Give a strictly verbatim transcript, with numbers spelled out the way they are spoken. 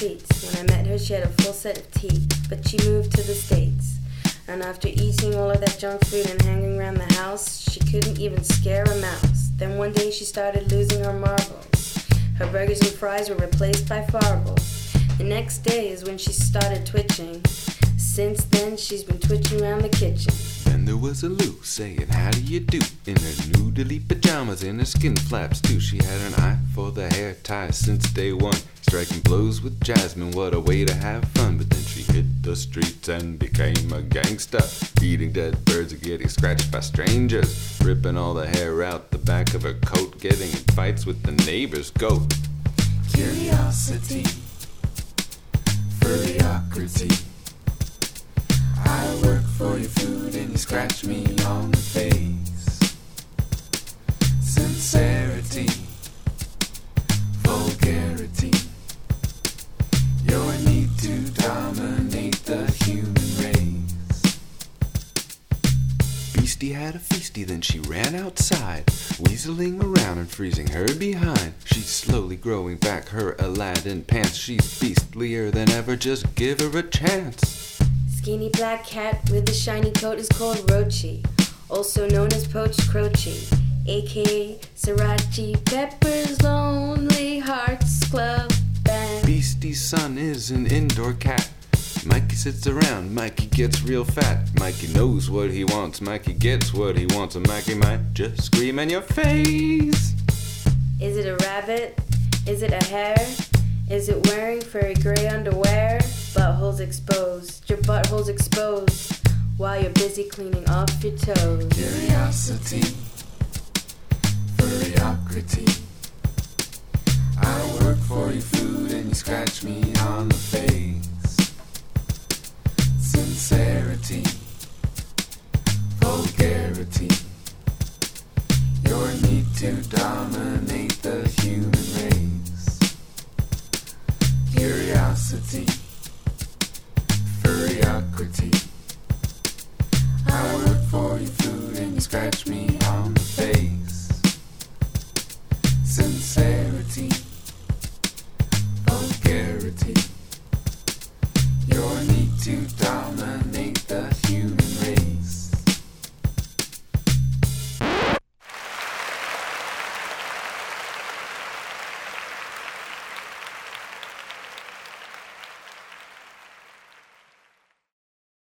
treats. When I met her, she had a full set of teeth, but she moved to the States. And after eating all of that junk food and hanging around the house, she couldn't even scare a mouse. Then one day she started losing her marbles. Her burgers and fries were replaced by farbles. The next day is when she started twitching. Since then, she's been twitching around the kitchen. Then there was a Lou saying, how do you do? In her noodly pajamas and her skin flaps too. She had an eye for the hair ties since day one. Striking blows with Jasmine, what a way to have fun. But then she hit the streets and became a gangster. Eating dead birds and getting scratched by strangers. Ripping all the hair out the back of her coat. Getting in fights with the neighbor's goat. Curiosity, furryocrity. I work for your food and you scratch me on the face. Sincerity, vulgarity. Your need to dominate the human race. Beastie had a feastie, then she ran outside, weaseling around and freezing her behind. She's slowly growing back her Aladdin pants. She's beastlier than ever, just give her a chance. Skinny black cat with a shiny coat is called Rochi, also known as Poached Croce, aka Sriracha Pepper's Lonely Hearts Club Band. Beastie's son is an indoor cat. Mikey sits around, Mikey gets real fat. Mikey knows what he wants, Mikey gets what he wants, and Mikey might just scream in your face. Is it a rabbit? Is it a hare? Is it wearing furry gray underwear? Buttholes exposed, your butthole's exposed, while you're busy cleaning off your toes. Curiosity, furryocrity. I work for your food and you scratch me on the face. Sincerity, vulgarity. Your need to dominate the human race. Curiosity, furryocrity. I work for your food and you scratch me on the face. Sincerity, vulgarity. Your need to dominate